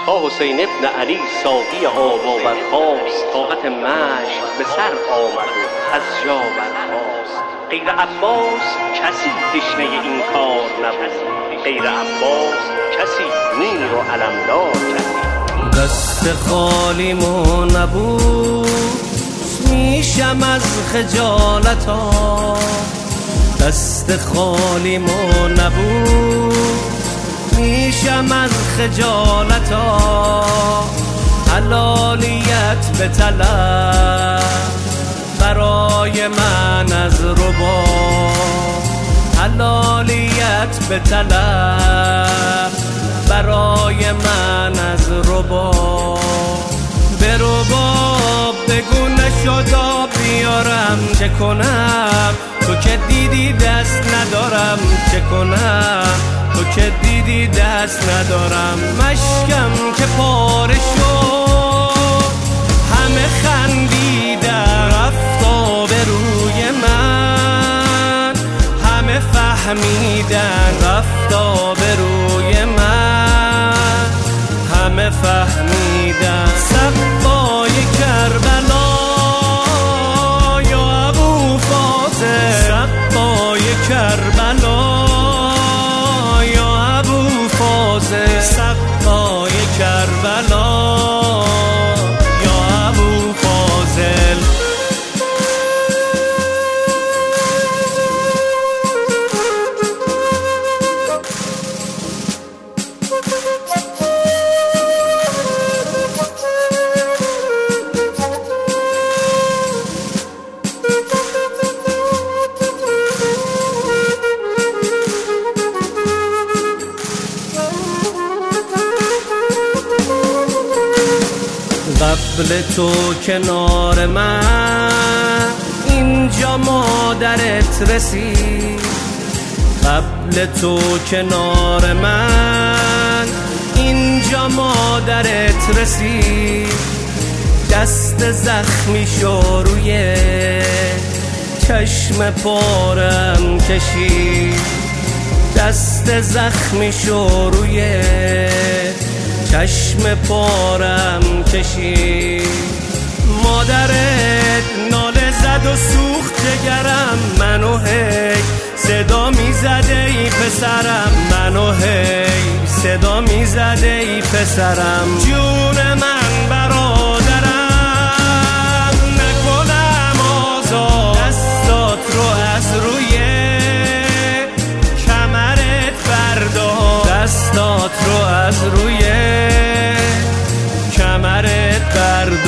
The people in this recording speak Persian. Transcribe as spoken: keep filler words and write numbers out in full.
تا حسین ابن علی ساقی آب آورد طاقت مشک به سر آمد و از جا برخاست. غیر عباس کسی تشنه این کار نبود، غیر عباس کسی میر و علمدار کسی. دست خالیمو نبود میشم از خجالتا، دست خالیمو نبود میشم از خجالتا. حلالیت به طلب برای من از ربا، حلالیت به طلب برای من از ربا. به رباب بگو نشدا بیارم چه کنم، تو که دیدی دست ندارم چه کنم، تو که دیدی دست ندارم. مشکم که پاره شد همه خندیدن، رفتا به روی من همه فهمیدن، رفتا به روی من همه فهمیدن. صفای کربلا یا ابو فاضل، صفای کربلا یا ابو فاضل، صفای کربلا یا ابو فاضل. قبل تو کنار من اینجا مادرت رسید، قبل تو کنار من اینجا مادرت رسید. دست زخمی شو روی چشم پارم کشید، دست زخمی شو روی چشم پارم کشید. مادرت ناله زد و سوخت جگرم، منو هی صدا میزده ای پسرم، منو هی صدا میزده ای پسرم. جون من برادرم نکنم آزاد، دستات رو از روی کمرت بردار، دستات رو از روی کمرت بردار.